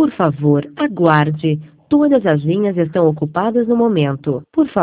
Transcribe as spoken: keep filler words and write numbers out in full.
Por favor, aguarde. Todas as linhas estão ocupadas no momento. Por favor.